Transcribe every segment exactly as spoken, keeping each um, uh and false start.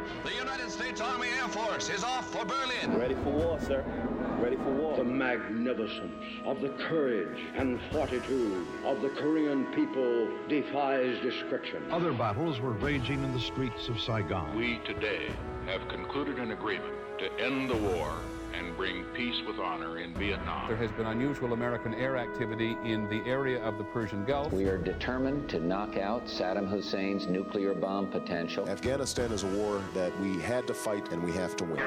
The United States Army Air Force is off for Berlin. Ready for war, sir. Ready for war. The magnificence of the courage and fortitude of the Korean people defies description. Other battles were raging in the streets of Saigon. We today have concluded an agreement to end the war and bring peace with honor in Vietnam. There has been unusual American air activity in the area of the Persian Gulf. We are determined to knock out Saddam Hussein's nuclear bomb potential. Afghanistan is a war that we had to fight and we have to win.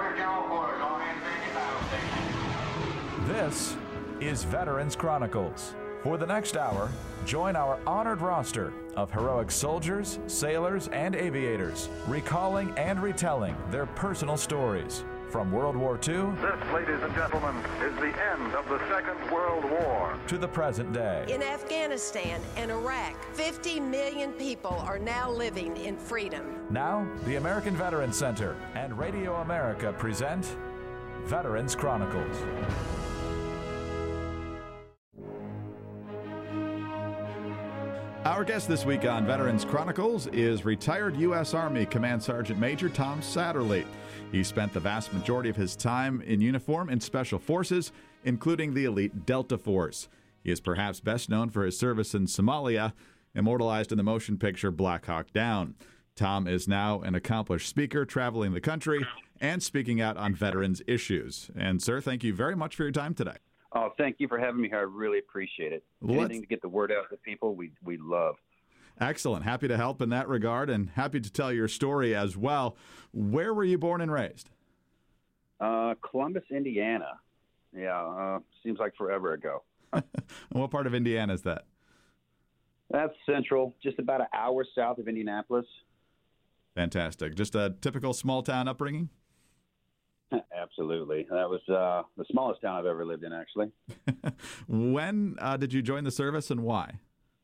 This is Veterans Chronicles. For the next hour, join our honored roster of heroic soldiers, sailors, and aviators, recalling and retelling their personal stories. From World War Two, this, ladies and gentlemen, is the end of the Second World War, to the present day. In Afghanistan and Iraq, fifty million people are now living in freedom. Now, the American Veterans Center and Radio America present Veterans Chronicles. Our guest this week on Veterans Chronicles is retired U S Army Command Sergeant Major Tom Satterlee. He spent the vast majority of his time in uniform in Special Forces, including the elite Delta Force. He is perhaps best known for his service in Somalia, immortalized in the motion picture Black Hawk Down. Tom is now an accomplished speaker, traveling the country and speaking out on veterans issues. And, sir, thank you very much for your time today. Oh, thank you for having me here. I really appreciate it. Well, Anything to get the word out to people, we we love. Excellent. Happy to help in that regard, and happy to tell your story as well. Where were you born and raised? Uh, Columbus, Indiana. Yeah, uh, seems like forever ago. What part of Indiana is that? That's central, just about an hour south of Indianapolis. Fantastic. Just a typical small-town upbringing? Absolutely. That was uh, the smallest town I've ever lived in, actually. When uh, did you join the service and why?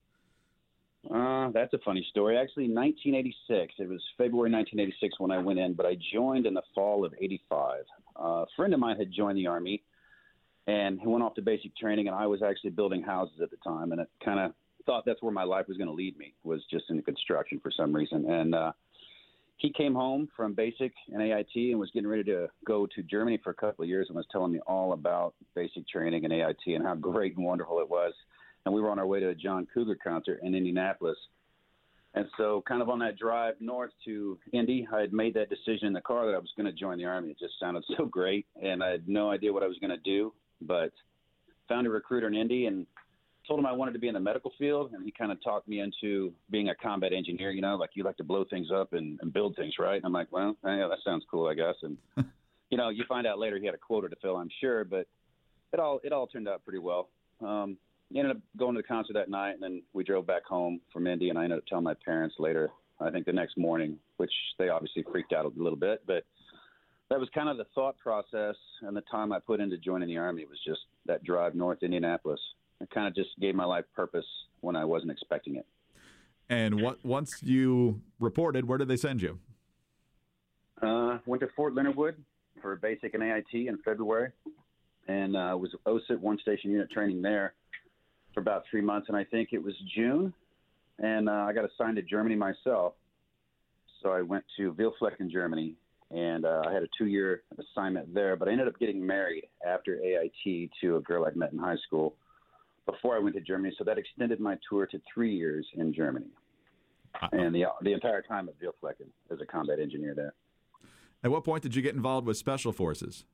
Uh, that's a funny story. Actually, nineteen eighty-six. It was February nineteen eighty-six when I went in, but I joined in the fall of eighty-five. Uh, a friend of mine had joined the Army, and he went off to basic training, and I was actually building houses at the time, and it kind of thought that's where my life was going to lead me, was just in construction for some reason. And uh, he came home from basic and A I T and was getting ready to go to Germany for a couple of years and was telling me all about basic training and A I T and how great and wonderful it was. And we were on our way to a John Cougar concert in Indianapolis. And so kind of on that drive north to Indy, I had made that decision in the car that I was going to join the Army. It just sounded so great, and I had no idea what I was going to do, but found a recruiter in Indy and told him I wanted to be in the medical field, and he kind of talked me into being a combat engineer, you know, like you like to blow things up and, and build things, right? And I'm like, well, yeah, that sounds cool, I guess. And, you know, you find out later he had a quota to fill, I'm sure, but it all it all turned out pretty well. Um, ended up going to the concert that night, and then we drove back home from Indy, and I ended up telling my parents later, I think the next morning, which they obviously freaked out a little bit, but that was kind of the thought process and the time I put into joining the Army was just that drive north to Indianapolis. It kind of just gave my life purpose when I wasn't expecting it. And what once you reported, where did they send you? Uh, went to Fort Leonard Wood for basic and A I T in February, and uh, was O S I T one station unit training there for about three months. And I think it was June, and uh, I got assigned to Germany myself. So I went to Wilflecken, Germany, and uh, I had a two-year assignment there. But I ended up getting married after A I T to a girl I'd met in high school before I went to Germany, so that extended my tour to three years in Germany, and the the entire time at Wilflecken as a combat engineer there. At what point did you get involved with Special Forces?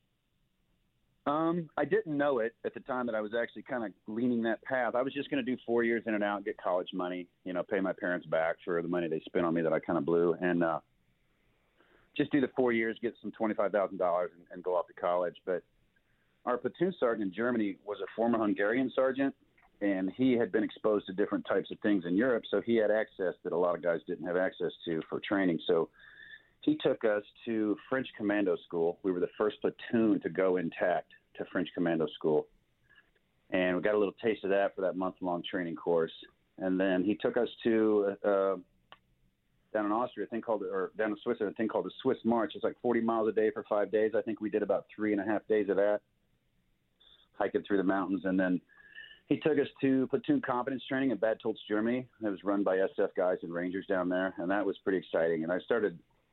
Um, I didn't know it at the time that I was actually kind of leaning that path. I was just going to do four years in and out, get college money, you know, pay my parents back for the money they spent on me that I kind of blew, and uh, just do the four years, get some twenty-five thousand dollars, and, and go off to college. But our platoon sergeant in Germany was a former Hungarian sergeant, and he had been exposed to different types of things in Europe, so he had access that a lot of guys didn't have access to for training. So he took us to French Commando School. We were the first platoon to go intact to French Commando School, and we got a little taste of that for that month-long training course. And then he took us to uh, down in Austria, a thing called, or down in Switzerland, a thing called the Swiss March. It's like forty miles a day for five days. I think we did about three and a half days of that, hiking through the mountains. And then he took us to platoon competence training in Bad Tolz, Germany. It was run by S F guys and Rangers down there, and that was pretty exciting. And I started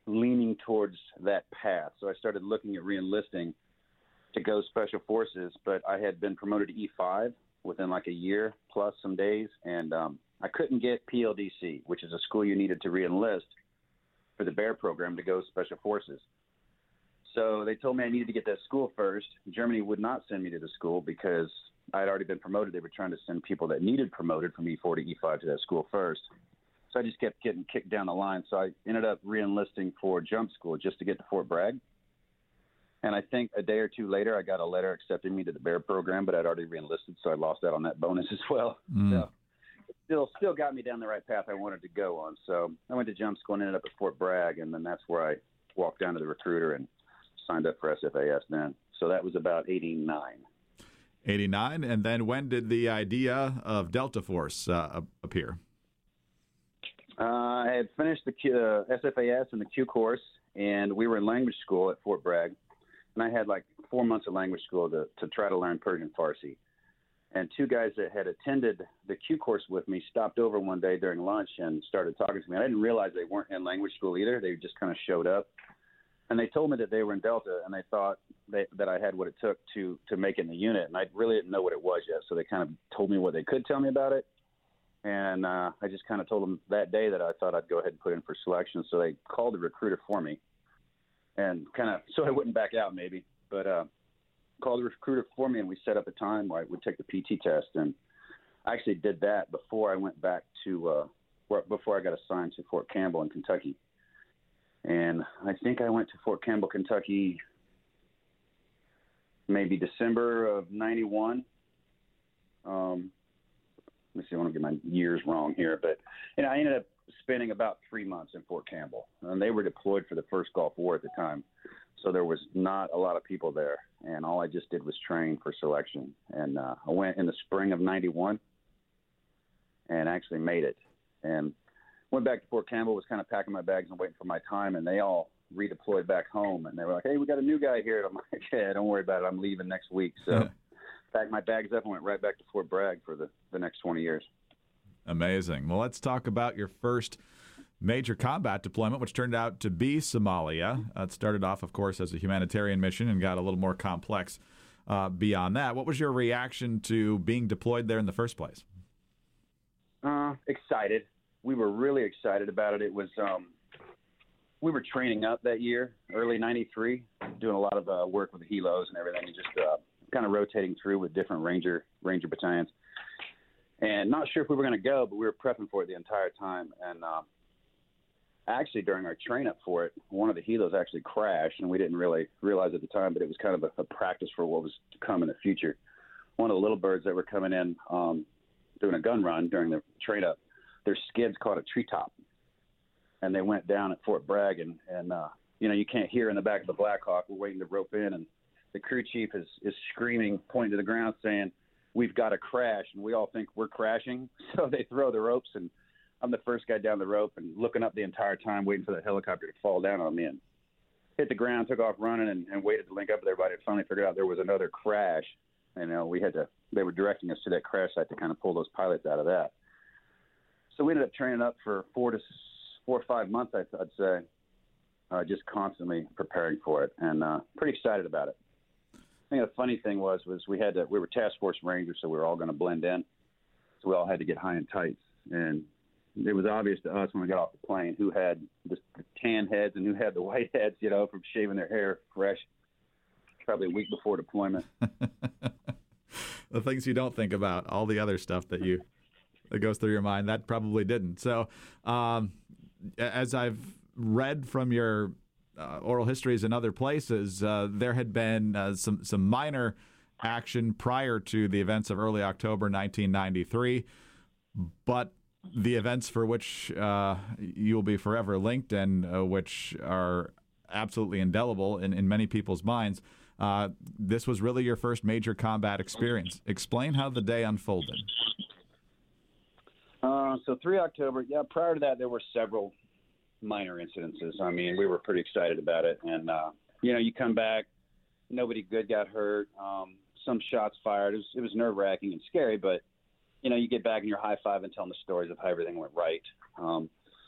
leaning towards that path. So I started looking at reenlisting to go Special Forces, but I had been promoted to E five within like a year plus some days, and um, I couldn't get P L D C, which is a school you needed to reenlist for the Bear program to go Special Forces. So they told me I needed to get that school first. Germany would not send me to the school because I had already been promoted. They were trying to send people that needed promoted from E four to E five to that school first. So I just kept getting kicked down the line. So I ended up reenlisting for jump school just to get to Fort Bragg. And I think a day or two later, I got a letter accepting me to the Bear program, but I'd already reenlisted, so I lost out on that bonus as well. Mm. So it still, still got me down the right path I wanted to go on. So I went to jump school and ended up at Fort Bragg, and then that's where I walked down to the recruiter and signed up for S F A S then. So that was about eighty-nine. eighty-nine, and then when did the idea of Delta Force uh, appear? Uh, I had finished the Q, uh, S F A S and the Q course, and we were in language school at Fort Bragg. And I had like four months of language school to, to try to learn Persian Farsi. And two guys that had attended the Q course with me stopped over one day during lunch and started talking to me. I didn't realize they weren't in language school either. They just kind of showed up. And they told me that they were in Delta, and they thought they, that I had what it took to, to make it in the unit. And I really didn't know what it was yet, so they kind of told me what they could tell me about it. And uh, I just kind of told them that day that I thought I'd go ahead and put in for selection. So they called the recruiter for me, and kind of so I wouldn't back out maybe. But uh, called the recruiter for me, and we set up a time where I would take the P T test. And I actually did that before I went back to uh, where, before I got assigned to Fort Campbell in Kentucky. And I think I went to Fort Campbell, Kentucky, maybe December of ninety-one. Um, let me see, I want to get my years wrong here. But you know, I ended up spending about three months in Fort Campbell. And they were deployed for the first Gulf War at the time. So there was not a lot of people there. And all I just did was train for selection. And uh, I went in the spring of ninety-one and actually made it. And went back to Fort Campbell, was kind of packing my bags and waiting for my time, and they all redeployed back home. And they were like, hey, we got a new guy here. And I'm like, yeah, don't worry about it. I'm leaving next week. So packed my bags up and went right back to Fort Bragg for the, the next twenty years. Amazing. Well, let's talk about your first major combat deployment, which turned out to be Somalia. Uh, it started off, of course, as a humanitarian mission and got a little more complex uh, beyond that. What was your reaction to being deployed there in the first place? Uh, excited. We were really excited about it. It was um, we were training up that year, early ninety-three, doing a lot of uh, work with the helos and everything, and just uh, kind of rotating through with different ranger ranger battalions. And not sure if we were going to go, but we were prepping for it the entire time. And uh, actually, during our train up for it, one of the helos actually crashed, and we didn't really realize at the time, but it was kind of a, a practice for what was to come in the future. One of the little birds that were coming in um, doing a gun run during the train up, their skids caught a treetop, and they went down at Fort Bragg, and, and uh, you know, you can't hear in the back of the Black Hawk. We're waiting to rope in, and the crew chief is, is screaming, pointing to the ground, saying, we've got to crash, and we all think we're crashing. So they throw the ropes, and I'm the first guy down the rope and looking up the entire time, waiting for the helicopter to fall down on me, and hit the ground, took off running, and, and waited to link up with everybody, and finally figured out there was another crash. You know, we had to, they were directing us to that crash site to kind of pull those pilots out of that. So we ended up training up for four to four or five months, I'd, I'd say, uh, just constantly preparing for it, and uh, pretty excited about it. I think the funny thing was, was we had to, we were task force rangers, so we were all going to blend in. So we all had to get high and tights. And it was obvious to us when we got off the plane who had the tan heads and who had the white heads, you know, from shaving their hair fresh, probably a week before deployment. The things you don't think about, all the other stuff that you that goes through your mind, that probably didn't. So um, as I've read from your Uh, oral histories in other places, uh, there had been uh, some some minor action prior to the events of early October nineteen ninety-three, but the events for which uh, you will be forever linked and uh, which are absolutely indelible in, in many people's minds, uh, this was really your first major combat experience. Explain how the day unfolded. Uh, so three October, yeah, prior to that there were several minor incidences. I mean, we were pretty excited about it. And, uh, you know, you come back, nobody good got hurt, um, some shots fired. It was, it was nerve-wracking and scary, but, you know, you get back and you're high-fiving, telling the stories of how everything went right. Um,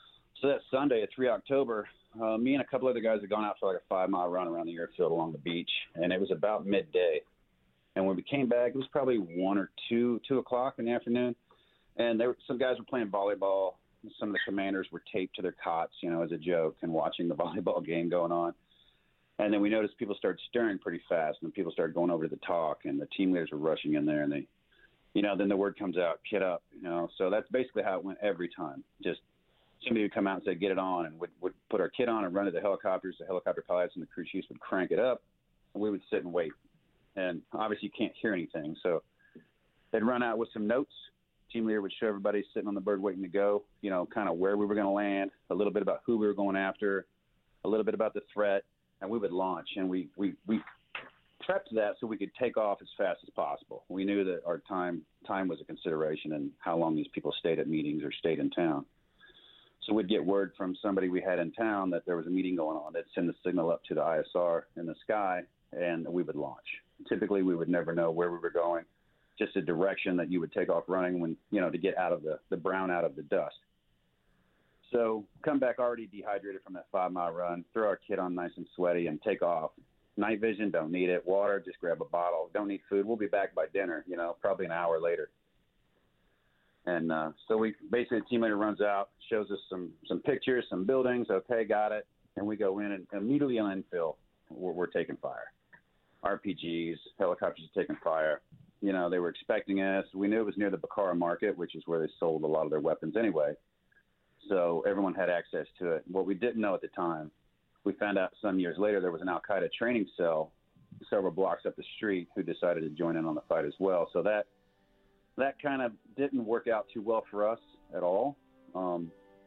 So that Sunday, at three October, uh, me and a couple other guys had gone out for like a five-mile run around the airfield along the beach, and it was about midday. And when we came back, it was probably one or two, two o'clock in the afternoon, and there were, some guys were playing volleyball. Some of the commanders were taped to their cots, you know, as a joke, and watching the volleyball game going on. And then we noticed people started stirring pretty fast, and people started going over to the talk, and the team leaders were rushing in there, and they, you know, then the word comes out, kid up, you know. So that's basically how it went every time. Just somebody would come out and say, get it on, and would, would put our kit on and run to the helicopters. The helicopter pilots and the crew chiefs would crank it up, and we would sit and wait. And obviously you can't hear anything, so they'd run out with some notes. Team leader would show everybody sitting on the bird waiting to go, you know, kind of where we were going to land, a little bit about who we were going after, a little bit about the threat, and we would launch. And we, we, we prepped that so we could take off as fast as possible. We knew that our time time was a consideration and how long these people stayed at meetings or stayed in town. So we'd get word from somebody we had in town that there was a meeting going on. They'd send the signal up to the I S R in the sky, and we would launch. Typically, we would never know where we were going, just a direction that you would take off running when, you know, to get out of the, the brown out of the dust. So come back already dehydrated from that five-mile run, throw our kit on nice and sweaty, and take off. Night vision, don't need it. Water, just grab a bottle. Don't need food. We'll be back by dinner, you know, probably an hour later. And uh, so we basically, the team leader runs out, shows us some, some pictures, some buildings. Okay, got it. And we go in and immediately on infill, we're, we're taking fire. R P Gs, helicopters are taking fire. You know, they were expecting us. We knew it was near the Bakara market, which is where they sold a lot of their weapons anyway. So everyone had access to it. What we didn't know at the time, we found out some years later there was an Al-Qaeda training cell several blocks up the street who decided to join in on the fight as well. So that that kind of didn't work out too well for us at all. Um,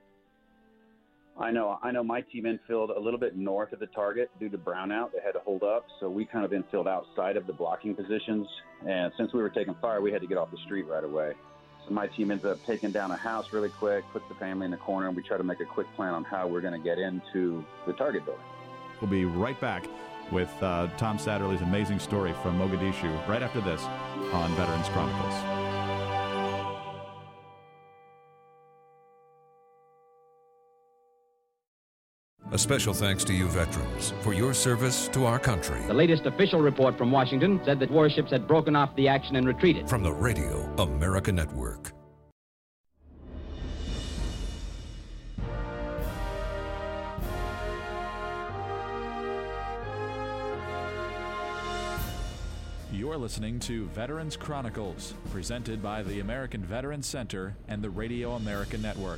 I know I know my team infilled a little bit north of the target due to brownout. They had to hold up, so we kind of infilled outside of the blocking positions. And since we were taking fire, we had to get off the street right away. So my team ends up taking down a house really quick, puts the family in the corner, and we try to make a quick plan on how we're going to get into the target building. We'll be right back with uh, Tom Satterley's amazing story from Mogadishu right after this on Veterans Chronicles. A special thanks to you veterans for your service to our country. The latest official report from Washington said that warships had broken off the action and retreated. From the Radio America Network. You're listening to Veterans Chronicles, presented by the American Veterans Center and the Radio America Network.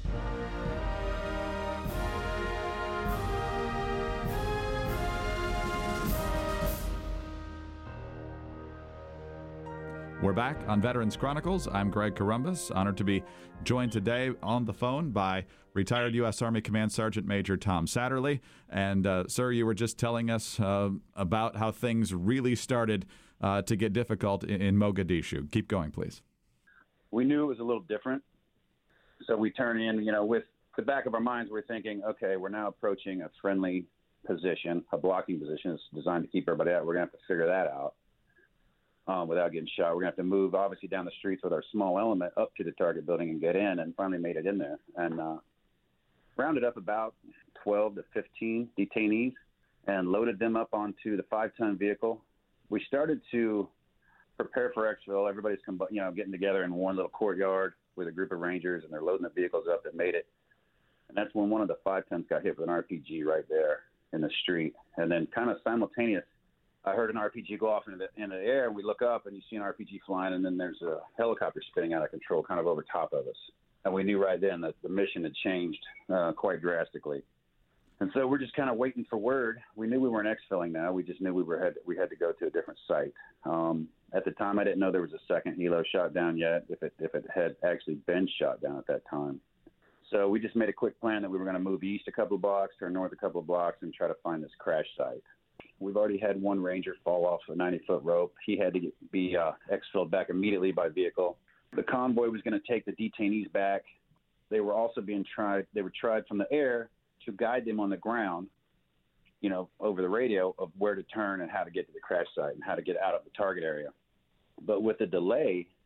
We're back on Veterans Chronicles. I'm Greg Corombos, honored to be joined today on the phone by retired U S Army Command Sergeant Major Tom Satterley. And, uh, sir, you were just telling us uh, about how things really started uh, to get difficult in, in Mogadishu. Keep going, please. We knew it was a little different. So we turn in, you know, with the back of our minds, we're thinking, okay, we're now approaching a friendly position, a blocking position. It's designed to keep everybody out. We're going to have to figure that out. Um, without getting shot. We're going to have to move, obviously, down the streets with our small element up to the target building and get in, and finally made it in there. And uh, rounded up about twelve to fifteen detainees and loaded them up onto the five-ton vehicle. We started to prepare for exfil. Everybody's you know, getting together in one little courtyard with a group of Rangers, and they're loading the vehicles up that made it. And that's when one of the five-tons got hit with an R P G right there in the street. And then kind of simultaneous, I heard an R P G go off into the, into the air, and we look up, and you see an R P G flying, and then there's a helicopter spinning out of control kind of over top of us. And we knew right then that the mission had changed uh, quite drastically. And so we're just kind of waiting for word. We knew we weren't exfilling now. We just knew we were had we had to go to a different site. Um, at the time, I didn't know there was a second helo shot down yet, if it if it had actually been shot down at that time. So we just made a quick plan that we were going to move east a couple of blocks, turn north a couple of blocks, and try to find this crash site. We've already had one Ranger fall off a ninety-foot rope. He had to get, be uh, exfilled back immediately by vehicle. The convoy was going to take the detainees back. They were also being tried. They were tried from the air to guide them on the ground, you know, over the radio of where to turn and how to get to the crash site and how to get out of the target area. But with the delay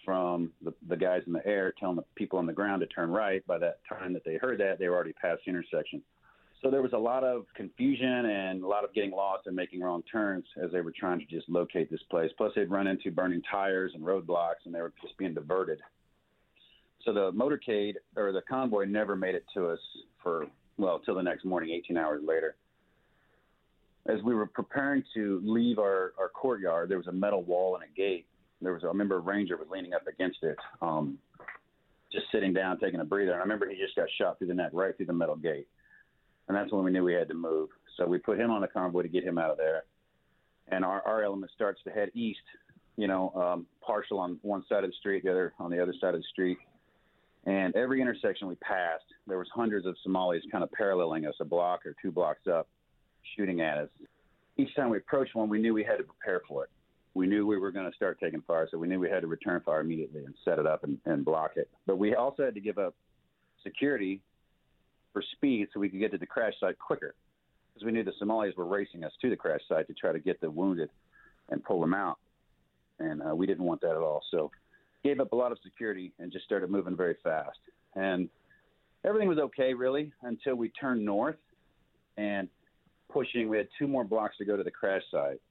from the, the guys in the air telling the people on the ground to turn right. By that time that they heard that, they were already past the intersection. So there was a lot of confusion and a lot of getting lost and making wrong turns as they were trying to just locate this place. Plus, they'd run into burning tires and roadblocks, and they were just being diverted. So the motorcade, or the convoy, never made it to us for, well, till the next morning, eighteen hours later. As we were preparing to leave our, our courtyard, there was a metal wall and a gate. There was, I remember a ranger was leaning up against it, um, just sitting down, taking a breather. And I remember he just got shot through the neck, right through the metal gate. And that's when we knew we had to move. So we put him on the convoy to get him out of there. And our, our element starts to head east, you know, um, partial on one side of the street, the other on the other side of the street. And every intersection we passed, there was hundreds of Somalis kind of paralleling us a block or two blocks up, shooting at us. Each time we approached one, we knew we had to prepare for it. We knew we were going to start taking fire, so we knew we had to return fire immediately and set it up and, and block it. But we also had to give up security for speed so we could get to the crash site quicker, because we knew the Somalis were racing us to the crash site to try to get the wounded and pull them out. And uh, we didn't want that at all. So gave up a lot of security and just started moving very fast. And everything was okay, really, until we turned north and pushing. We had two more blocks to go to the crash site.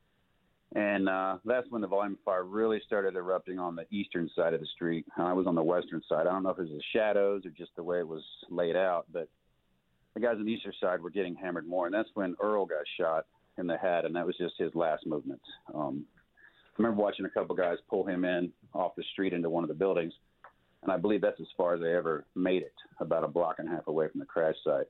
And uh, that's when the volume of fire really started erupting on the eastern side of the street. I was on the western side. I don't know if it was the shadows or just the way it was laid out, but the guys on the eastern side were getting hammered more. And that's when Earl got shot in the head, and that was just his last movements. Um, I remember watching a couple guys pull him in off the street into one of the buildings, and I believe that's as far as they ever made it, about a block and a half away from the crash site.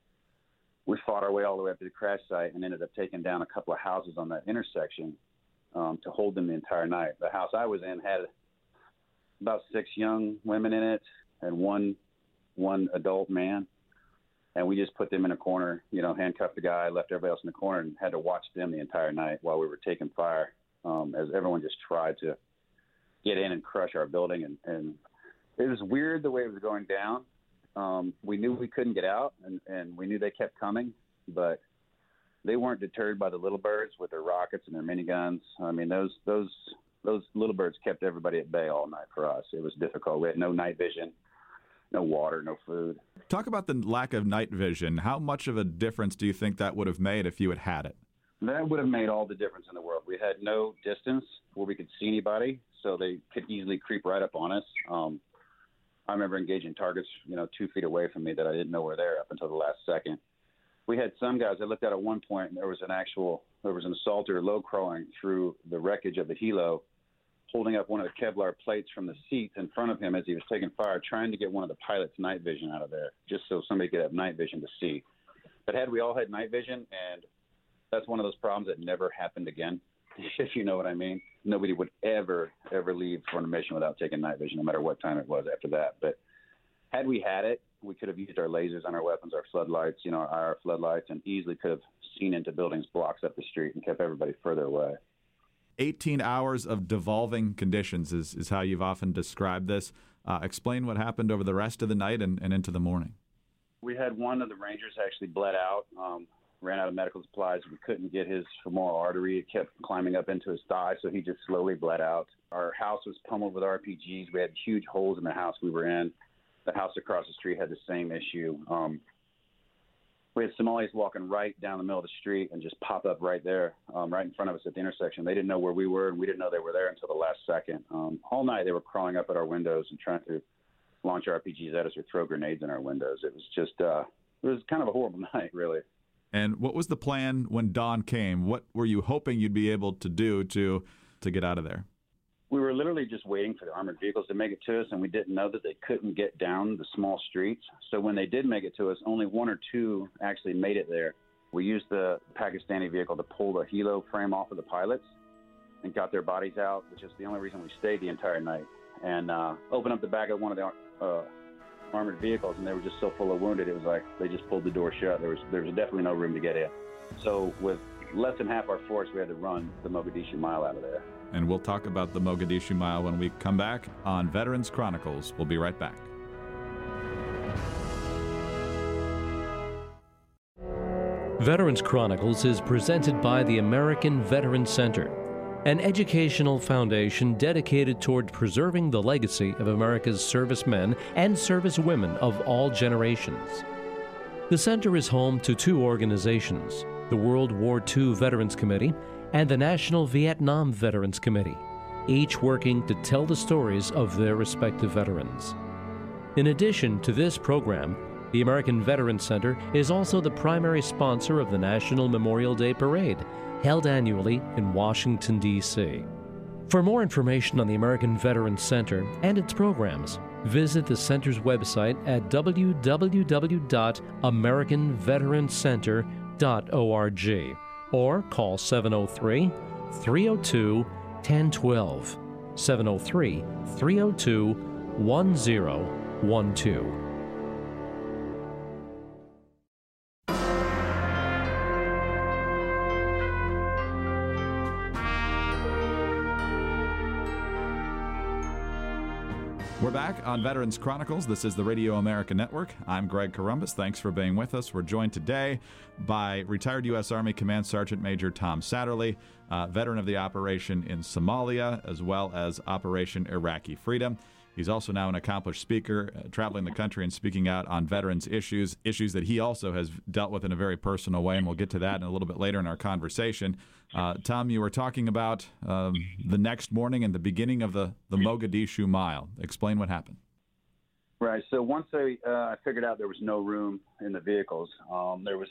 We fought our way all the way up to the crash site and ended up taking down a couple of houses on that intersection um, to hold them the entire night. The house I was in had about six young women in it and one one adult man, and we just put them in a corner, you know, handcuffed the guy, left everybody else in the corner, and had to watch them the entire night while we were taking fire, um, as everyone just tried to get in and crush our building. And, and it was weird the way it was going down. Um, we knew we couldn't get out, and, and we knew they kept coming, but they weren't deterred by the little birds with their rockets and their miniguns. I mean, those those those little birds kept everybody at bay all night for us. It was difficult. We had no night vision, no water, no food. Talk about the lack of night vision. How much of a difference do you think that would have made if you had had it? That would have made all the difference in the world. We had no distance where we could see anybody, so they could easily creep right up on us. Um, I remember engaging targets, you know, two feet away from me that I didn't know were there up until the last second. We had some guys I looked at at one point, and there was an actual, there was an assaulter low crawling through the wreckage of the helo, holding up one of the Kevlar plates from the seats in front of him as he was taking fire, trying to get one of the pilot's night vision out of there, just so somebody could have night vision to see. But had we all had night vision, and that's one of those problems that never happened again, if you know what I mean. Nobody would ever, ever leave for a mission without taking night vision, no matter what time it was after that. But had we had it, we could have used our lasers on our weapons, our floodlights, you know, our I R floodlights, and easily could have seen into buildings blocks up the street and kept everybody further away. eighteen hours of devolving conditions is, is how you've often described this. Uh, explain what happened over the rest of the night and, and into the morning. We had one of the Rangers actually bled out, um, ran out of medical supplies. We couldn't get his femoral artery. It kept climbing up into his thigh, so he just slowly bled out. Our house was pummeled with R P Gs. We had huge holes in the house we were in. The house across the street had the same issue. Um, we had Somalis walking right down the middle of the street and just pop up right there, um, right in front of us at the intersection. They didn't know where we were, and we didn't know they were there until the last second. Um, all night they were crawling up at our windows and trying to launch R P Gs at us or throw grenades in our windows. It was just, uh, it was kind of a horrible night, really. And what was the plan when dawn came? What were you hoping you'd be able to do to to get out of there? We were literally just waiting for the armored vehicles to make it to us, and we didn't know that they couldn't get down the small streets. So when they did make it to us, only one or two actually made it there. We used the Pakistani vehicle to pull the helo frame off of the pilots and got their bodies out, which is the only reason we stayed the entire night, and uh, opened up the back of one of the uh, armored vehicles, and they were just so full of wounded, it was like they just pulled the door shut. There was, there was definitely no room to get in. So with less than half our force, we had to run the Mogadishu Mile out of there. And we'll talk about the Mogadishu Mile when we come back on Veterans Chronicles. We'll be right back. Veterans Chronicles is presented by the American Veterans Center. an educational foundation dedicated toward preserving the legacy of America's servicemen and servicewomen of all generations. The center is home to two organizations, the World War Two Veterans Committee and the National Vietnam Veterans Committee, each working to tell the stories of their respective veterans. In addition to this program, the American Veterans Center is also the primary sponsor of the National Memorial Day Parade, held annually in Washington, D C For more information on the American Veterans Center and its programs, visit the center's website at w w w dot american veterans center dot org or call seven oh three, three oh two, one oh one two, seven oh three, three oh two, one oh one two. We're back on Veterans Chronicles. This is the Radio America Network. I'm Greg Corombos. Thanks for being with us. We're joined today by retired U S Army Command Sergeant Major Tom Satterlee, uh, veteran of the operation in Somalia, as well as Operation Iraqi Freedom. He's also now an accomplished speaker, uh, traveling the country and speaking out on veterans issues, issues that he also has dealt with in a very personal way, and we'll get to that in a little bit later in our conversation. Uh, Tom, you were talking about um, the next morning and the beginning of the, the Mogadishu Mile. Explain what happened. Right. So once I, uh, I figured out there was no room in the vehicles, um, there was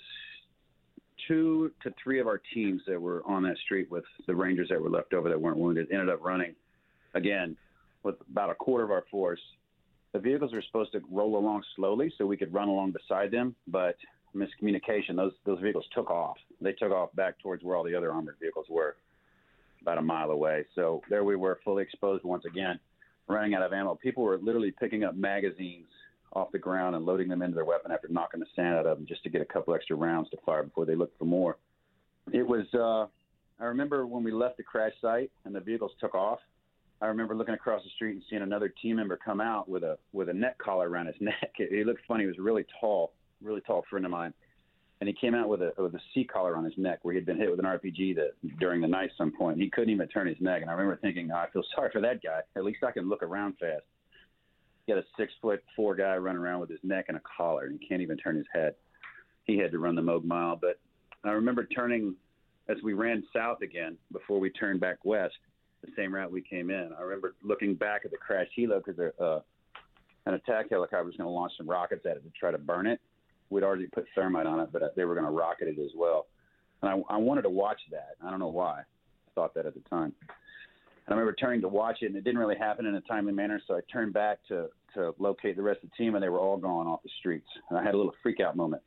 two to three of our teams that were on that street with the Rangers that were left over that weren't wounded, ended up running, again, with about a quarter of our force. The vehicles were supposed to roll along slowly so we could run along beside them, but miscommunication, those those vehicles took off. They took off back towards where all the other armored vehicles were, about a mile away. So there we were, fully exposed once again, running out of ammo. People were literally picking up magazines off the ground and loading them into their weapon after knocking the sand out of them just to get a couple extra rounds to fire before they looked for more. It was, uh, I remember when we left the crash site and the vehicles took off, I remember looking across the street and seeing another team member come out with a with a neck collar around his neck. It, he looked funny. He was really tall, really tall friend of mine. And he came out with a with a C collar on his neck where he had been hit with an R P G that during the night at some point. He couldn't even turn his neck. And I remember thinking, oh, I feel sorry for that guy. At least I can look around fast. He had a six foot four guy running around with his neck and a collar, and he can't even turn his head. He had to run the Moog Mile. But I remember turning as we ran south again before we turned back west, the same route we came in. I remember looking back at the crash helo because uh, an attack helicopter was going to launch some rockets at it to try to burn it. We'd already put thermite on it, but they were going to rocket it as well. And I, I wanted to watch that. I don't know why. I thought that at the time. And I remember turning to watch it, and it didn't really happen in a timely manner, so I turned back to, to locate the rest of the team, and they were all gone off the streets. And I had a little freak-out moment.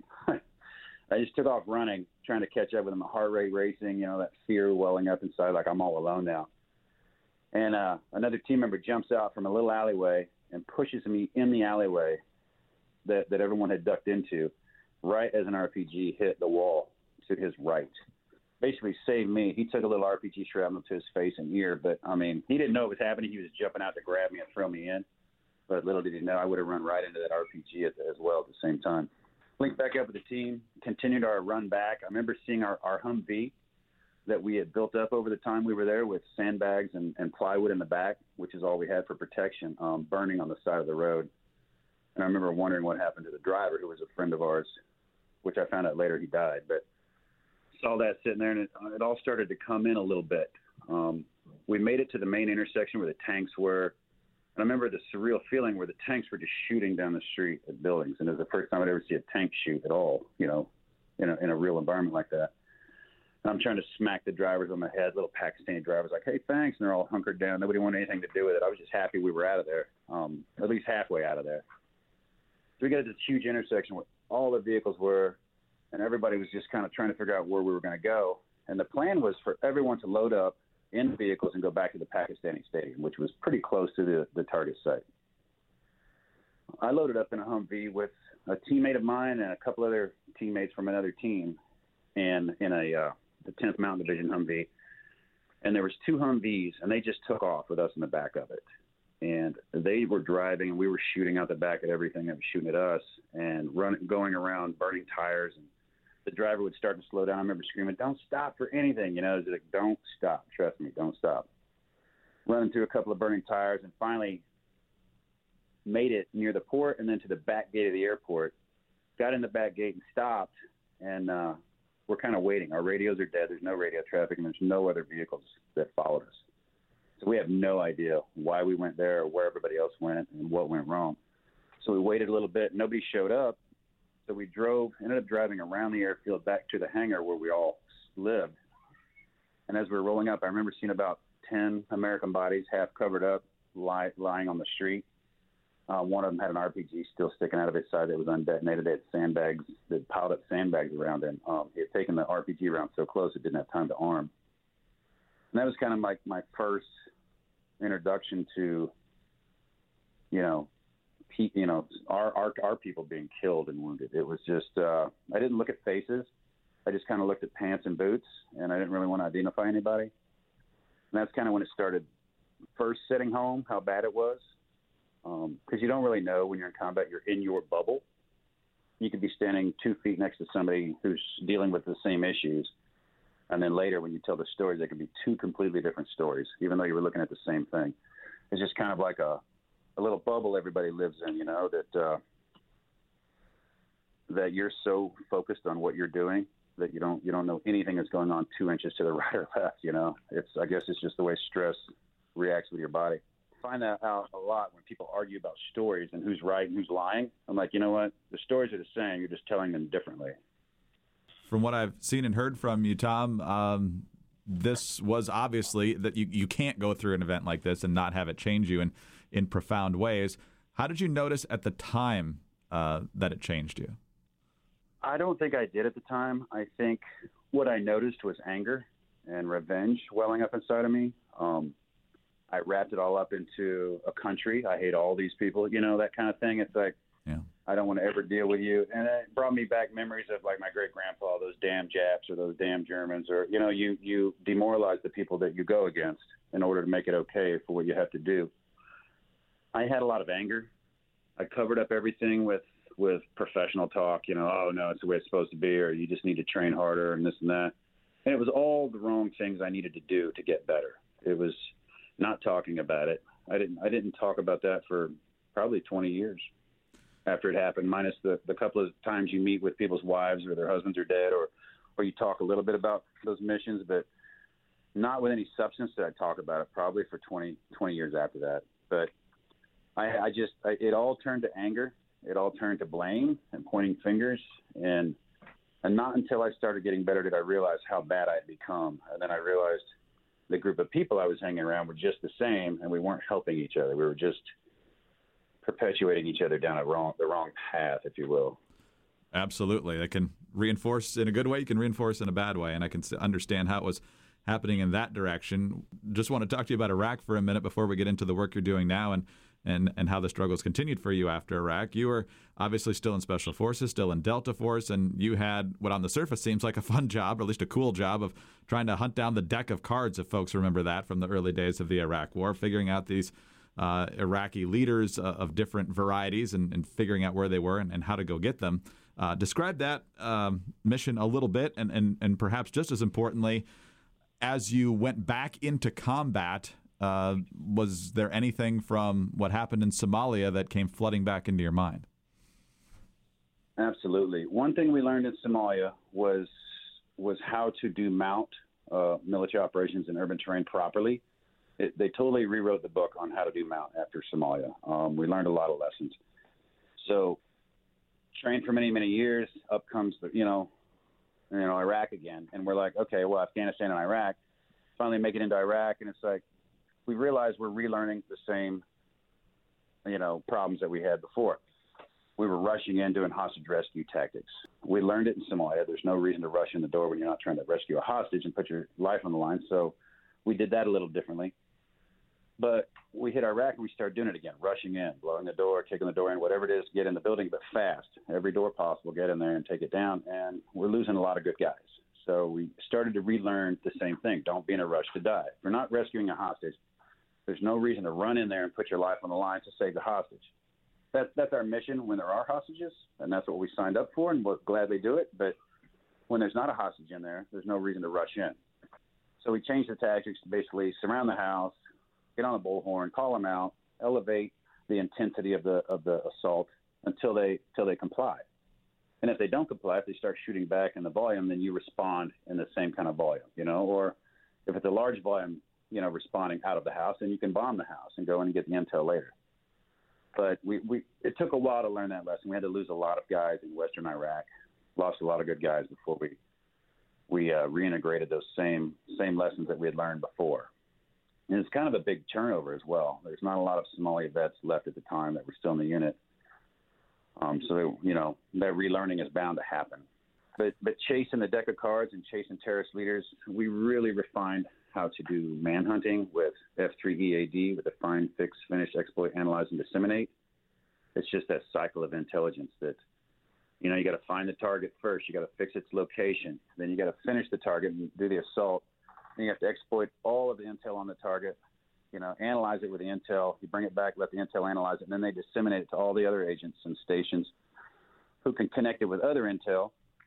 I just took off running, trying to catch up with them, my heart rate racing, you know, that fear welling up inside like I'm all alone now. And uh, another team member jumps out from a little alleyway and pushes me in the alleyway that, that everyone had ducked into right as an R P G hit the wall to his right. Basically saved me. He took a little R P G shrapnel to his face and ear, but, I mean, he didn't know it was happening. He was jumping out to grab me and throw me in. But little did he know I would have run right into that R P G at, as well at the same time. Linked back up with the team, continued our run back. I remember seeing our, our Humvee that we had built up over the time we were there with sandbags and, and plywood in the back, which is all we had for protection, um, burning on the side of the road. And I remember wondering what happened to the driver, who was a friend of ours, which I found out later he died. But saw that sitting there, and it, it all started to come in a little bit. Um, we made it to the main intersection where the tanks were. And I remember the surreal feeling where the tanks were just shooting down the street at buildings. And it was the first time I'd ever see a tank shoot at all, you know, in a, in a real environment like that. And I'm trying to smack the drivers on the head, little Pakistani drivers, like, hey, thanks. And they're all hunkered down. Nobody wanted anything to do with it. I was just happy we were out of there, um, at least halfway out of there. So we got to this huge intersection where all the vehicles were, and everybody was just kind of trying to figure out where we were going to go. And the plan was for everyone to load up in the vehicles and go back to the Pakistani stadium, which was pretty close to the, the target site. I loaded up in a Humvee with a teammate of mine and a couple other teammates from another team, and in a uh, the tenth Mountain Division Humvee. And there was two Humvees, and they just took off with us in the back of it. And they were driving, and we were shooting out the back at everything that was shooting at us, and running, going around, burning tires, and the driver would start to slow down. I remember screaming, "Don't stop for anything!" You know, it was like, "Don't stop, trust me, don't stop." Running through a couple of burning tires, and finally made it near the port and then to the back gate of the airport. Got in the back gate and stopped, and uh, we're kind of waiting. Our radios are dead. There's no radio traffic, and there's no other vehicles that followed us. So we have no idea why we went there or where everybody else went and what went wrong. So we waited a little bit. Nobody showed up. So we drove, ended up driving around the airfield back to the hangar where we all lived. And as we were rolling up, I remember seeing about ten American bodies, half covered up, lie, lying on the street. Uh, one of them had an R P G still sticking out of its side that was undetonated. They had sandbags, they piled up sandbags around him. Um, he had taken the R P G round so close it didn't have time to arm. And that was kind of like my first introduction to, you know, pe- you know, our, our our people being killed and wounded. It was just, uh, I didn't look at faces. I just kind of looked at pants and boots, and I didn't really want to identify anybody. And that's kind of when it started first sitting home, how bad it was. Because um, you don't really know when you're in combat, you're in your bubble. You could be standing two feet next to somebody who's dealing with the same issues. And then later when you tell the stories, they could be two completely different stories, even though you were looking at the same thing. It's just kind of like a, a little bubble everybody lives in, you know, that uh, that you're so focused on what you're doing that you don't you don't know anything that's going on two inches to the right or left, you know. It's I guess it's just the way stress reacts with your body. I find that out a lot when people argue about stories and who's right and who's lying. I'm like, you know what? The stories are the same. You're just telling them differently. From what I've seen and heard from you, Tom, um, this was obviously that you, you can't go through an event like this and not have it change you in, in profound ways. How did you notice at the time uh, that it changed you? I don't think I did at the time. I think what I noticed was anger and revenge welling up inside of me. Um, I wrapped it all up into a country. I hate all these people, you know, that kind of thing. It's like, yeah. I don't want to ever deal with you. And it brought me back memories of like my great-grandpa, those damn Japs or those damn Germans, or, you know, you, you demoralize the people that you go against in order to make it okay for what you have to do. I had a lot of anger. I covered up everything with, with professional talk, you know, oh, no, it's the way it's supposed to be, or you just need to train harder and this and that. And it was all the wrong things I needed to do to get better. It was not talking about it. I didn't I didn't talk about that for probably twenty years after it happened, minus the, the couple of times you meet with people's wives or their husbands are dead, or, or you talk a little bit about those missions, but not with any substance did I talk about it probably for twenty, twenty years after that. But I, I just, I, it all turned to anger. It all turned to blame and pointing fingers. And, and not until I started getting better did I realize how bad I had become. And then I realized the group of people I was hanging around were just the same, and we weren't helping each other. We were just perpetuating each other down a wrong, the wrong path, if you will. Absolutely. They can reinforce in a good way, you can reinforce in a bad way, and I can understand how it was happening in that direction. Just want to talk to you about Iraq for a minute before we get into the work you're doing now and, and, and how the struggles continued for you after Iraq. You were obviously still in Special Forces, still in Delta Force, and you had what on the surface seems like a fun job, or at least a cool job, of trying to hunt down the deck of cards, if folks remember that from the early days of the Iraq War, figuring out these uh, Iraqi leaders uh, of different varieties and, and figuring out where they were and, and how to go get them. Uh, describe that um, mission a little bit, and, and, and perhaps just as importantly, as you went back into combat, uh, was there anything from what happened in Somalia that came flooding back into your mind? Absolutely. One thing we learned in Somalia was was how to do mount uh, military operations in urban terrain properly. It, they totally rewrote the book on how to do mount after Somalia. Um, we learned a lot of lessons. So, trained for many, many years. Up comes the, you know, you know, Iraq again, and we're like, okay, well, Afghanistan and Iraq. Finally, make it into Iraq, and it's like we realize we're relearning the same, you know, problems that we had before. We were rushing in doing hostage rescue tactics. We learned it in Somalia. There's no reason to rush in the door when you're not trying to rescue a hostage and put your life on the line. So we did that a little differently. But we hit Iraq and we started doing it again, rushing in, blowing the door, kicking the door in, whatever it is, get in the building, but fast. Every door possible, get in there and take it down. And we're losing a lot of good guys. So we started to relearn the same thing. Don't be in a rush to die. If you're not rescuing a hostage, there's no reason to run in there and put your life on the line to save the hostage. That, that's our mission when there are hostages, and that's what we signed up for, and we'll gladly do it. But when there's not a hostage in there, there's no reason to rush in. So we changed the tactics to basically surround the house, get on the bullhorn, call them out, elevate the intensity of the of the assault until they until they comply. And if they don't comply, if they start shooting back in the volume, then you respond in the same kind of volume, you know. Or if it's a large volume, you know, responding out of the house, then you can bomb the house and go in and get the intel later. But we, we it took a while to learn that lesson. We had to lose a lot of guys in Western Iraq, lost a lot of good guys before we we uh, reintegrated those same same lessons that we had learned before. And it's kind of a big turnover as well. There's not a lot of Somali vets left at the time that were still in the unit. Um, so, you know, that relearning is bound to happen. But but chasing the deck of cards and chasing terrorist leaders, we really refined how to do manhunting with F three E A D, with the find, fix, finish, exploit, analyze, and disseminate. It's just that cycle of intelligence that, you know, you got to find the target first. You got to fix its location. Then you got to finish the target and do the assault. Then you have to exploit all of the intel on the target, you know, analyze it with the intel. You bring it back, let the intel analyze it, and then they disseminate it to all the other agents and stations who can connect it with other intel,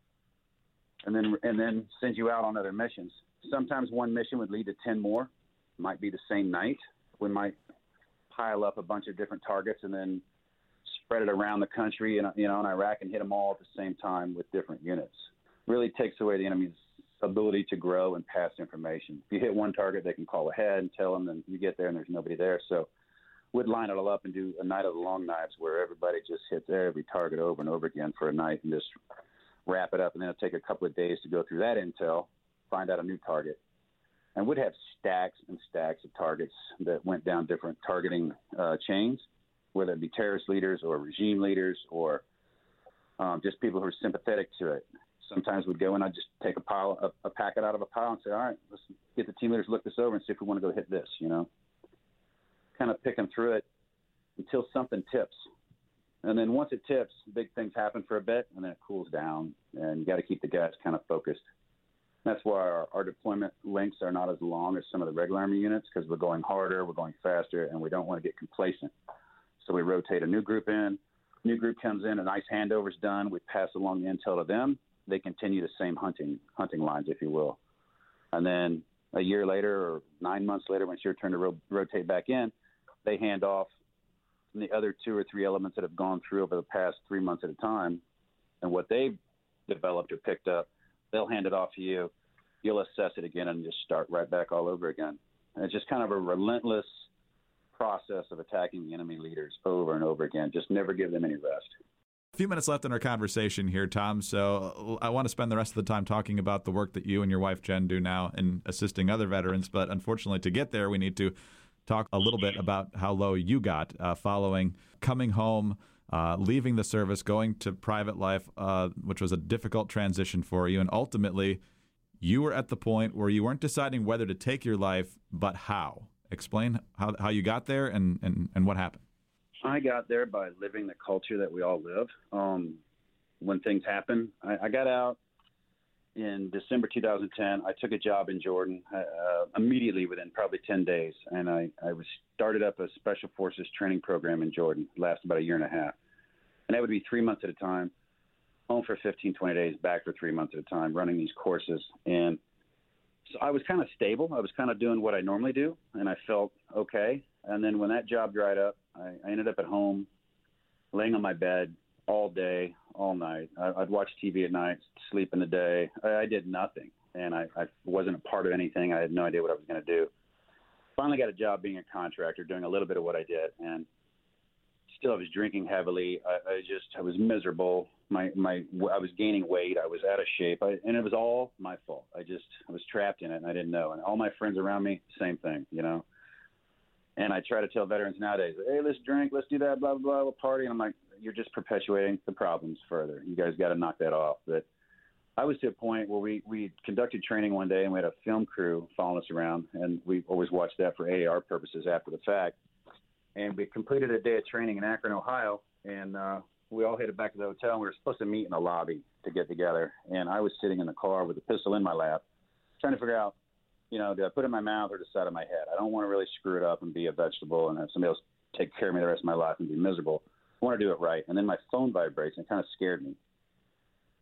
and then and then send you out on other missions. Sometimes one mission would lead to ten more. It might be the same night. We might pile up a bunch of different targets and then spread it around the country, and you know, in Iraq, and hit them all at the same time with different units. Really takes away the enemy's ability to grow and pass information. If you hit one target, they can call ahead and tell them, and you get there and there's nobody there. So we'd line it all up and do a night of the long knives where everybody just hits every target over and over again for a night and just wrap it up. And then it'll take a couple of days to go through that intel, find out a new target. And we'd have stacks and stacks of targets that went down different targeting uh, chains, whether it be terrorist leaders or regime leaders or um, just people who are sympathetic to it. Sometimes we'd go and I'd just take a pile, a, a packet out of a pile and say, all right, let's get the team leaders to look this over and see if we want to go hit this, you know. Kind of picking through it until something tips. And then once it tips, big things happen for a bit, and then it cools down, and you got to keep the guys kind of focused. That's why our, our deployment lengths are not as long as some of the regular Army units, because we're going harder, we're going faster, and we don't want to get complacent. So we rotate a new group in. New group comes in, a nice handover's done. We pass along the intel to them. They continue the same hunting hunting lines, if you will. And then a year later or nine months later, when it's your turn to ro- rotate back in, they hand off the other two or three elements that have gone through over the past three months at a time. And what they've developed or picked up, they'll hand it off to you. You'll assess it again and just start right back all over again. And it's just kind of a relentless process of attacking the enemy leaders over and over again. Just never give them any rest. A few minutes left in our conversation here, Tom, so I want to spend the rest of the time talking about the work that you and your wife, Jen, do now in assisting other veterans. But unfortunately, to get there, we need to talk a little bit about how low you got uh, following coming home, uh, leaving the service, going to private life, uh, which was a difficult transition for you. And ultimately, you were at the point where you weren't deciding whether to take your life, but how. Explain how, how you got there and, and, and what happened. I got there by living the culture that we all live. Um, when things happen, I, I got out in December two thousand ten. I took a job in Jordan uh, immediately within probably ten days, and I, I was started up a Special Forces training program in Jordan. It lasted about a year and a half. And that would be three months at a time, home for fifteen, twenty days, back for three months at a time, running these courses. And so I was kind of stable. I was kind of doing what I normally do, and I felt okay. And then when that job dried up, I, I ended up at home, laying on my bed all day, all night. I, I'd watch T V at night, sleep in the day. I, I did nothing, and I, I wasn't a part of anything. I had no idea what I was going to do. Finally got a job being a contractor, doing a little bit of what I did, and still I was drinking heavily. I, I just I was miserable. My my I was gaining weight. I was out of shape, I, and it was all my fault. I just I was trapped in it, and I didn't know. And all my friends around me, same thing, you know. And I try to tell veterans nowadays, hey, let's drink, let's do that, blah, blah, blah, we'll party. And I'm like, you're just perpetuating the problems further. You guys got to knock that off. But I was to a point where we, we conducted training one day, and we had a film crew following us around, and we always watched that for A A R purposes after the fact. And we completed a day of training in Akron, Ohio, and uh, we all headed back to the hotel, and we were supposed to meet in the lobby to get together. And I was sitting in the car with a pistol in my lap, trying to figure out, you know, do I put it in my mouth or the side of my head? I don't want to really screw it up and be a vegetable and have somebody else take care of me the rest of my life and be miserable. I want to do it right. And then my phone vibrates, and it kind of scared me.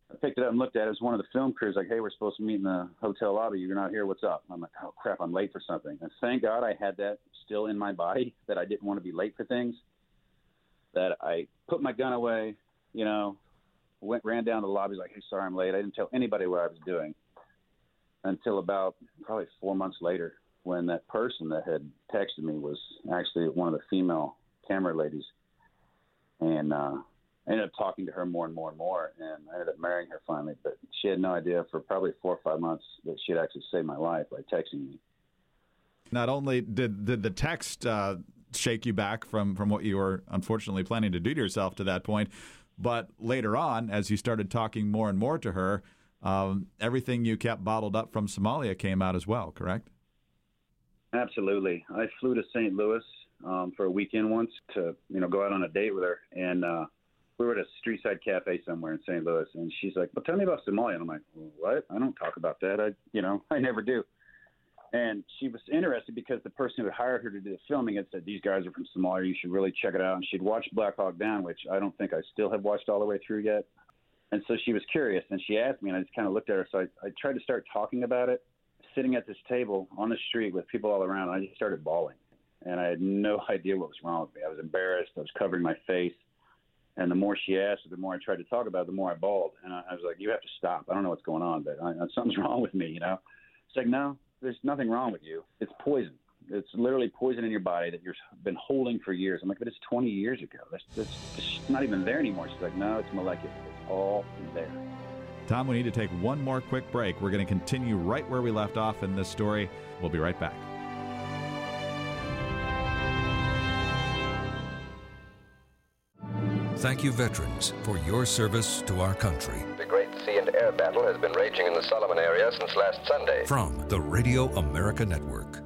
I picked it up and looked at it. It was one of the film crews, like, hey, we're supposed to meet in the hotel lobby. You're not here. What's up? I'm like, oh, crap, I'm late for something. And thank God I had that still in my body, that I didn't want to be late for things, that I put my gun away, you know, went ran down to the lobby, like, hey, sorry, I'm late. I didn't tell anybody what I was doing until about probably four months later, when that person that had texted me was actually one of the female camera ladies. And uh, I ended up talking to her more and more and more, and I ended up marrying her finally. But she had no idea for probably four or five months that she had actually saved my life by texting me. Not only did, did the text uh, shake you back from, from what you were unfortunately planning to do to yourself to that point, but later on, as you started talking more and more to her, um, everything you kept bottled up from Somalia came out as well, correct? Absolutely. I flew to Saint Louis um, for a weekend once to, you know, go out on a date with her. And uh, we were at a street side cafe somewhere in Saint Louis. And she's like, well, tell me about Somalia. And I'm like, well, what? I don't talk about that. I, you know, I never do. And she was interested because the person who had hired her to do the filming had said, these guys are from Somalia. You should really check it out. And she'd watched Black Hawk Down, which I don't think I still have watched all the way through yet. And so she was curious, and she asked me, and I just kind of looked at her. So I, I tried to start talking about it, sitting at this table on the street with people all around. And I just started bawling, and I had no idea what was wrong with me. I was embarrassed. I was covering my face. And the more she asked, the more I tried to talk about it, the more I bawled. And I, I was like, you have to stop. I don't know what's going on, but I, something's wrong with me, you know? It's like, no, there's nothing wrong with you. It's poison. It's literally poison in your body that you've been holding for years. I'm like, but it's twenty years ago. That's, that's, it's not even there anymore. She's like, no, it's molecular. It's all there. Tom, we need to take one more quick break. We're going to continue right where we left off in this story. We'll be right back. Thank you, veterans, for your service to our country. The great sea and air battle has been raging in the Solomon area since last Sunday. From the Radio America Network.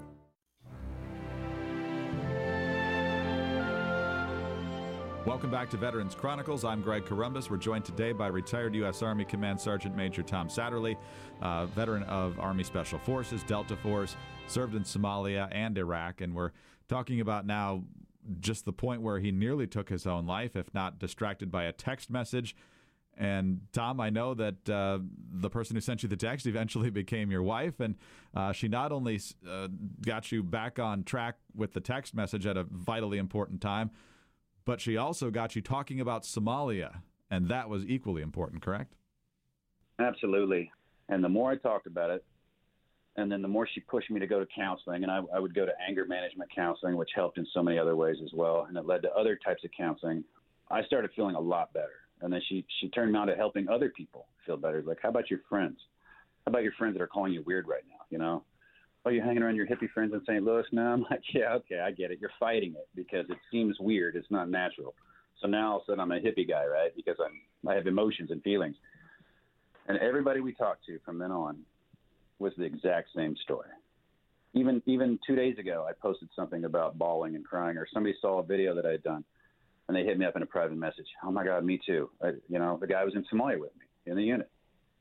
Welcome back to Veterans Chronicles. I'm Greg Corombos. We're joined today by retired U S Army Command Sergeant Major Tom Satterlee, uh, veteran of Army Special Forces, Delta Force, served in Somalia and Iraq, and we're talking about now just the point where he nearly took his own life, if not distracted by a text message. And Tom, I know that uh, the person who sent you the text eventually became your wife, and uh, she not only uh, got you back on track with the text message at a vitally important time, but she also got you talking about Somalia, and that was equally important, correct? Absolutely. And the more I talked about it, and then the more she pushed me to go to counseling, and I, I would go to anger management counseling, which helped in so many other ways as well, and it led to other types of counseling. I started feeling a lot better. And then she, she turned me on to helping other people feel better. Like, how about your friends? How about your friends that are calling you weird right now, you know? Oh, you're hanging around your hippie friends in Saint Louis now? I'm like, yeah, okay, I get it. You're fighting it because it seems weird. It's not natural. So now all of a sudden I'm a hippie guy, right? Because I'm, I have emotions and feelings. And everybody we talked to from then on was the exact same story. Even even two days ago, I posted something about bawling and crying, or somebody saw a video that I had done, and they hit me up in a private message. Oh, my God, me too. I, you know, the guy was in Somalia with me in the unit.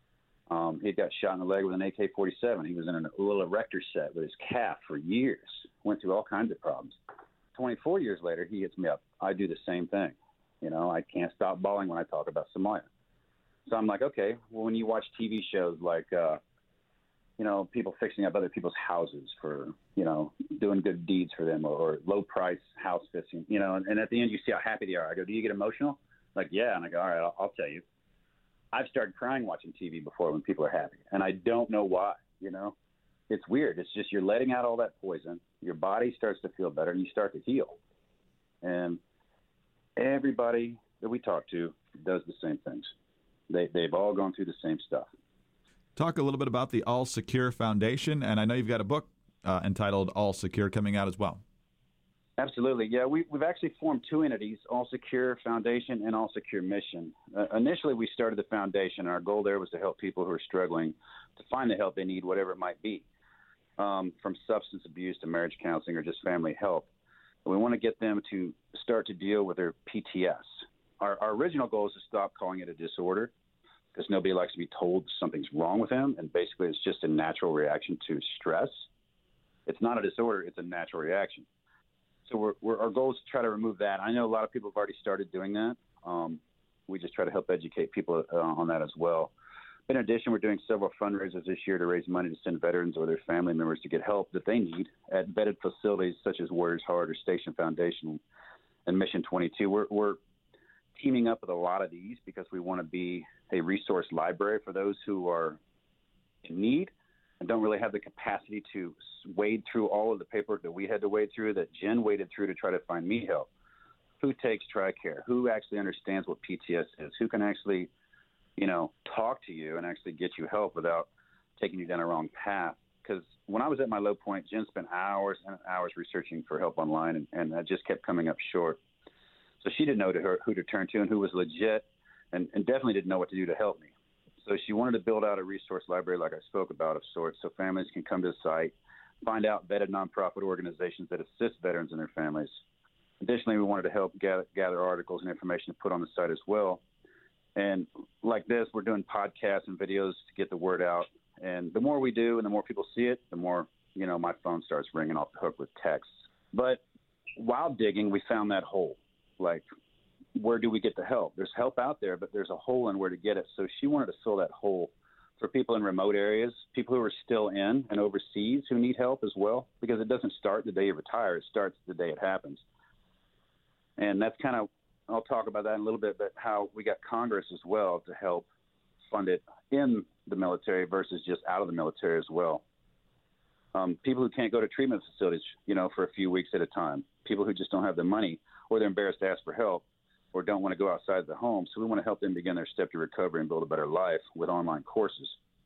Um, he got shot in the leg with an A K forty-seven. He was in a little erector set with his calf for years, went through all kinds of problems. twenty-four years later, he hits me up. I do the same thing. You know, I can't stop bawling when I talk about Somalia. So I'm like, okay, well, when you watch T V shows like, uh, you know, people fixing up other people's houses for, you know, doing good deeds for them, or, or low price house fixing, you know, and, and at the end you see how happy they are. I go, do you get emotional? Like, yeah. And I go, all right, I'll, I'll tell you. I've started crying watching T V before when people are happy, and I don't know why, you know. It's weird. It's just you're letting out all that poison. Your body starts to feel better, and you start to heal. And everybody that we talk to does the same things. They, they've all gone through the same stuff. Talk a little bit about the All Secure Foundation, and I know you've got a book uh, entitled All Secure coming out as well. Absolutely. Yeah, we, we've actually formed two entities, All Secure Foundation and All Secure Mission. Uh, initially, we started the foundation, and our goal there was to help people who are struggling to find the help they need, whatever it might be, um, from substance abuse to marriage counseling or just family help. And we want to get them to start to deal with their P T S. Our, our original goal is to stop calling it a disorder, because nobody likes to be told something's wrong with them, and basically it's just a natural reaction to stress. It's not a disorder, it's a natural reaction. So we're, we're, our goal is to try to remove that. I know a lot of people have already started doing that. Um, we just try to help educate people uh, on that as well. In addition, we're doing several fundraisers this year to raise money to send veterans or their family members to get help that they need at vetted facilities such as Warriors Heart or Station Foundation and Mission twenty-two. We're, we're teaming up with a lot of these because we want to be a resource library for those who are in need and don't really have the capacity to wade through all of the paperwork that we had to wade through, that Jen waded through to try to find me help. Who takes TRICARE? Who actually understands what P T S is? Who can actually, you know, talk to you and actually get you help without taking you down a wrong path? Because when I was at my low point, Jen spent hours and hours researching for help online, and, and I just kept coming up short. So she didn't know to her, who to turn to and who was legit, and, and definitely didn't know what to do to help me. So she wanted to build out a resource library like I spoke about of sorts, so families can come to the site, find out vetted nonprofit organizations that assist veterans and their families. Additionally, we wanted to help gather, gather articles and information to put on the site as well. And like this, we're doing podcasts and videos to get the word out. And the more we do and the more people see it, the more, you know, my phone starts ringing off the hook with texts. But while digging, we found that hole. Like, where do we get the help? There's help out there, but there's a hole in where to get it. So she wanted to fill that hole for people in remote areas, people who are still in and overseas who need help as well, because it doesn't start the day you retire. It starts the day it happens. And that's kind of, I'll talk about that in a little bit, but how we got Congress as well to help fund it in the military versus just out of the military as well. Um, people who can't go to treatment facilities, you know, for a few weeks at a time, people who just don't have the money, or they're embarrassed to ask for help, or don't want to go outside the home. So we want to help them begin their step to recovery and build a better life with online courses.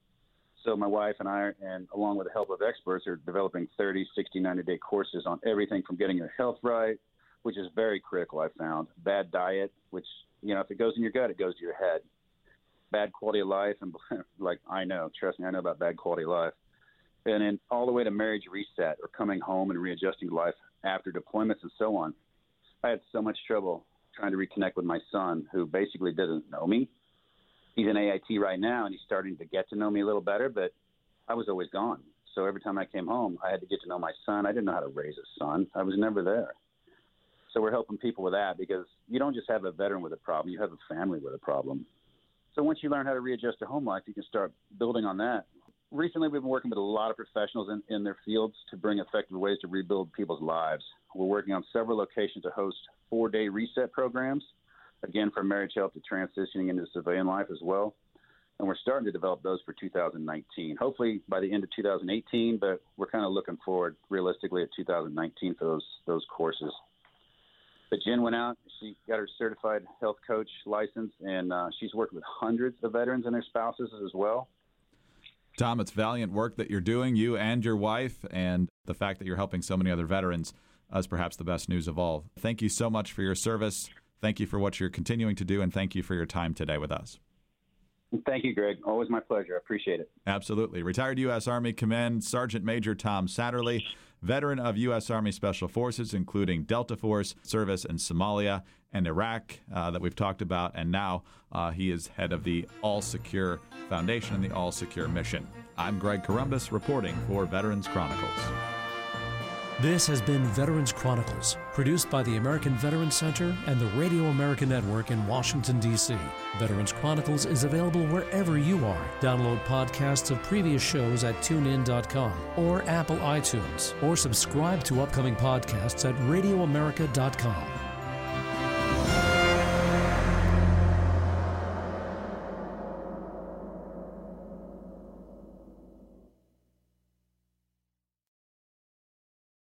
So my wife and I, and along with the help of experts, are developing thirty, sixty, ninety-day courses on everything from getting your health right, which is very critical, I found. Bad diet, which, you know, if it goes in your gut, it goes to your head. Bad quality of life, and like I know, trust me, I know about bad quality of life. And then all the way to marriage reset or coming home and readjusting to life after deployments and so on. I had so much trouble trying to reconnect with my son, who basically doesn't know me. He's in A I T right now, and he's starting to get to know me a little better, but I was always gone. So every time I came home, I had to get to know my son. I didn't know how to raise a son. I was never there. So we're helping people with that, because you don't just have a veteran with a problem, you have a family with a problem. So once you learn how to readjust to home life, you can start building on that. Recently, we've been working with a lot of professionals in, in their fields to bring effective ways to rebuild people's lives. We're working on several locations to host four-day reset programs, again, from marriage help to transitioning into civilian life as well. And we're starting to develop those for two thousand nineteen, hopefully by the end of two thousand eighteen, but we're kind of looking forward realistically at two thousand nineteen for those those courses. But Jen went out, she got her certified health coach license, and uh, she's worked with hundreds of veterans and their spouses as well. Tom, it's valiant work that you're doing, you and your wife, and the fact that you're helping so many other veterans is perhaps the best news of all. Thank you so much for your service. Thank you for what you're continuing to do, and thank you for your time today with us. Thank you, Greg. Always my pleasure. I appreciate it. Absolutely. Retired U S Army Command Sergeant Major Tom Satterlee, veteran of U S Army Special Forces, including Delta Force service in Somalia and Iraq uh, that we've talked about, and now uh, he is head of the All Secure Foundation and the All Secure Mission. I'm Greg Corombos reporting for Veterans Chronicles. This has been Veterans Chronicles, produced by the American Veterans Center and the Radio America Network in Washington, D C Veterans Chronicles is available wherever you are. Download podcasts of previous shows at tune in dot com or Apple iTunes, or subscribe to upcoming podcasts at radio america dot com.